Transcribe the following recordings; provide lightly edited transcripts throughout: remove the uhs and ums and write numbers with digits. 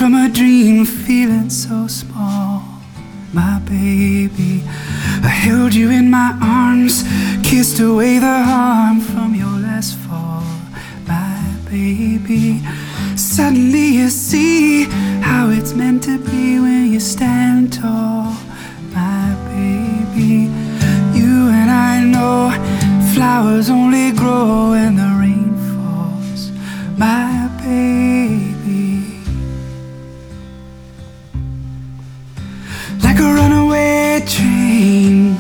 from a dream, feeling so small. My baby, I held you in my arms, kissed away the harm from your last fall. My baby, suddenly you see how it's meant to be when you stand tall. My baby, you and I know flowers only grow when the rain falls. My baby, like a runaway train,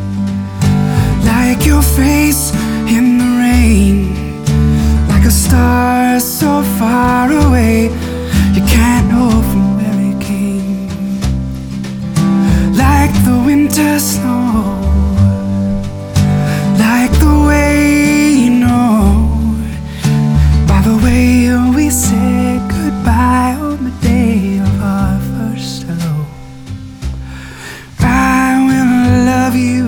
like your face in the rain, like a star so far away you can't know from where it came, like the winter snow, like the way you know, by the way we said goodbye on the day of our first hello. I will love you.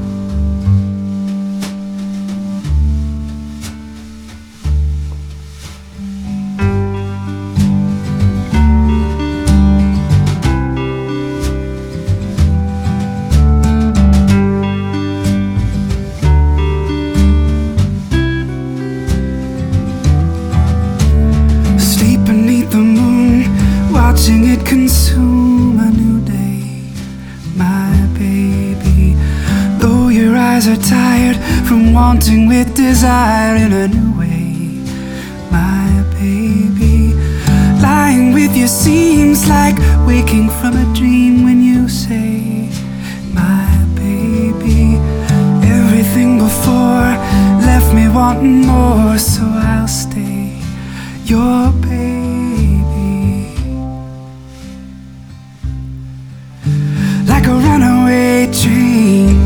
Sleep beneath the moon, watching it consume a new day. My baby, though your eyes are tired from wanting with desire in a new way. My baby, lying with you seems like waking from a dream when you say, my baby, everything before left me wanting more, so I'll stay your baby, like a runaway train,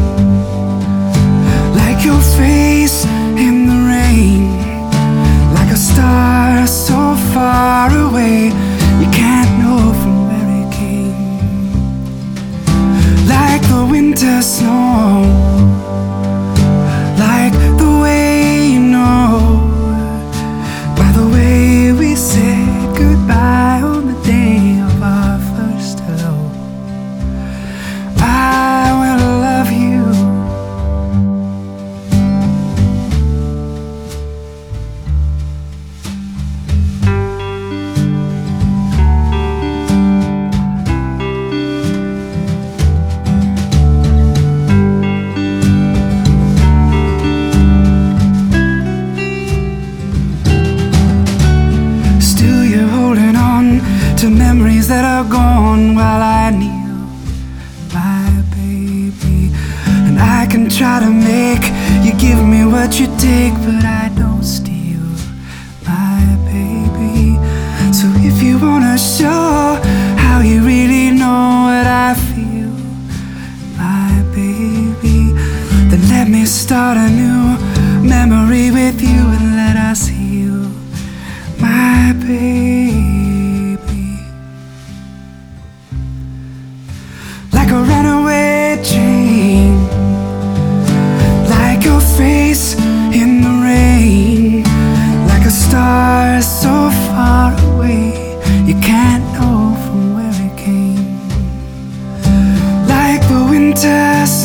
like your face in the rain, like a star so far away you can't know from where it came, like the winter snow, like the way you know, by the way we said goodbye on the day of our first hello. I will love you. Still you're holding on to memories that are gone while I kneel, my baby. And I can try to make you give me what you take, but I don't steal, my baby. So if you wanna show how you really know what I feel, my baby, then let me start a new memory with you and let us heal, my baby, like a runaway train, like your face in the rain, like a star so far away you can't know from where it came, like the winter